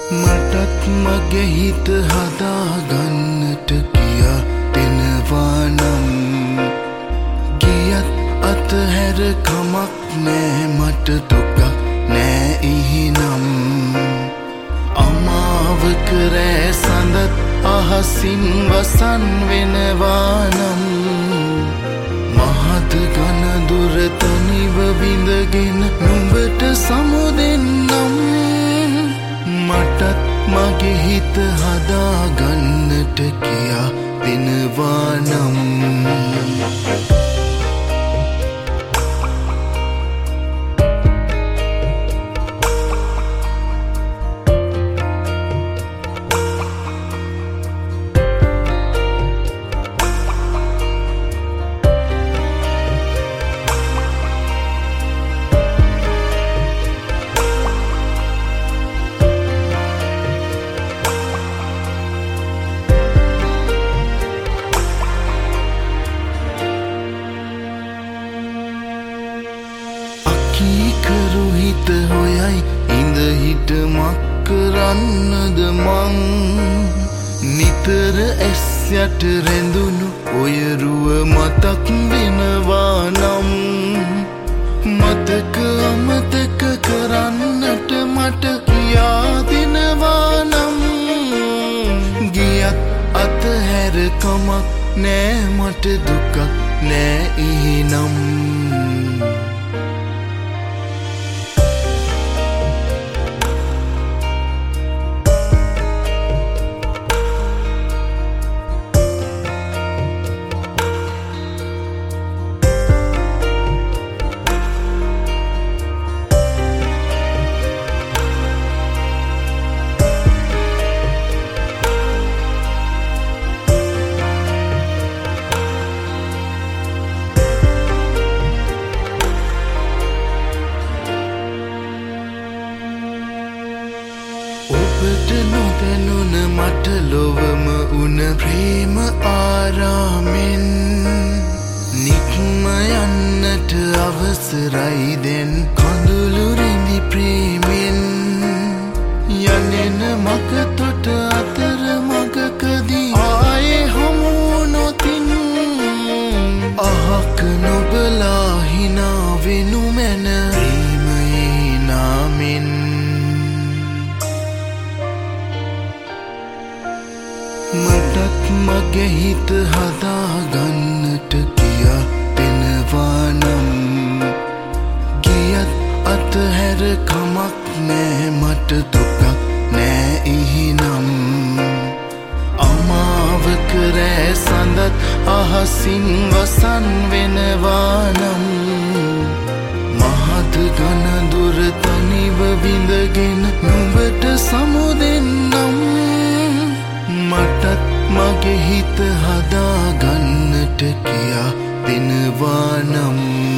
මටත් මගේ හිත හදාගන්නට කියා දෙනවා නම් ගියත් අතහැර කමක් නෑ මට දුකක් නෑ ඉහිනම් අමාවක රෑ සඳත් අහසින් වසන් වෙනවා නම් මහත් ඝන දුර තනිව විඳගෙන නුඹට සමුදෙන්නම් මටත් මගේ හිත හදාගන්නට කියා දෙනවා නම් කීකරු හිත හොයයි ඉඳ හිට මක් කරන්නද මං නිතර ඇස් යට රැඳුණු ඔය රුව මතක් වෙනවා නම් මතක අමතක කරන්නට මට කියා දෙනවා නම් ගියත් අතහැර කමක් නෑ මට දුකක් නෑ ඉහිනම් ඔබට නොදැනුන මට ලොවම උන ප්‍රේම ආරාමෙන් නික්ම යන්නට අවසරයි දැන් කඳුළු රැඳි ප්‍රේමෙන් යන්නෙන මග තොට අතර මගකදී ආයේ හමු නොතින් අහක නොබලා හිනා වෙනු මැන ප්‍රේමයේ නාමෙන් මටත් මගේ හිත හදාගන්නට කියා දෙනවා නම් ගියත් අතහැර කමක් නෑ මට දුකක් නෑ ඉහිනම් අමාවක රෑ සඳත් අහසින් වසන් වෙනවා නම් මහත් ඝන දුර තනිව විඳගෙන නුඹට සමුදෙන්නම් මටත් මගේ හිත හදාගන්නට කියා දෙනවා නම්